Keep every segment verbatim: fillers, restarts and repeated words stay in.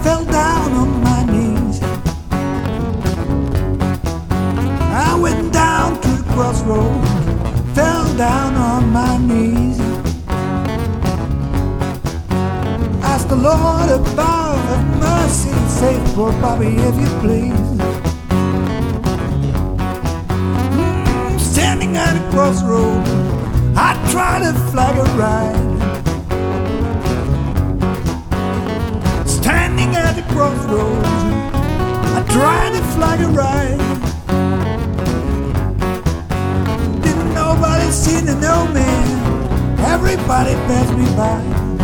fell down on my knees. I went down to the crossroads, fell down on my knees. Ask the Lord above, have mercy, save poor Bobby if you please. Mm, standing at a crossroad, I try to flag a ride. Standing at the crossroads, I try to flag a ride. Didn't nobody see to know me, everybody passed me by.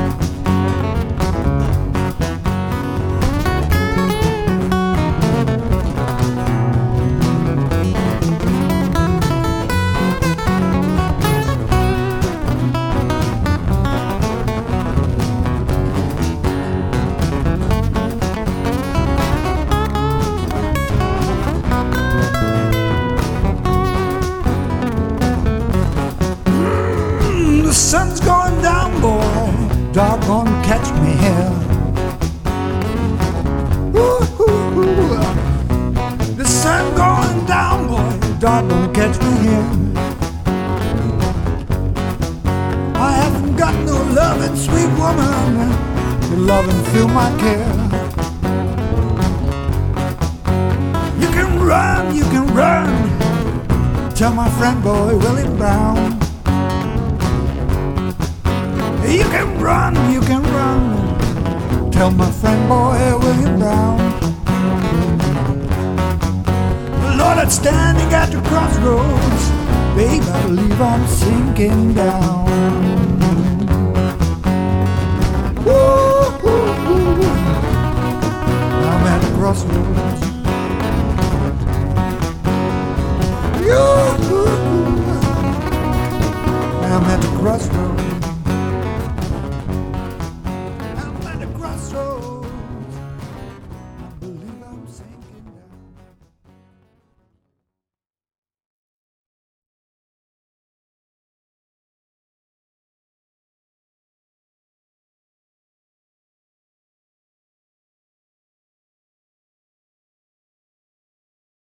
The sun's going down, boy, dark gonna catch me here. Ooh, the sun going down, boy, dark gonna catch me here. I haven't got no loving, sweet woman, to love and feel my care. You can run, you can run, tell my friend boy Willie Brown. You can run, you can run, tell my friend boy William Brown. Lord, I'm standing at the crossroads, babe, I believe I'm sinking down. Woo!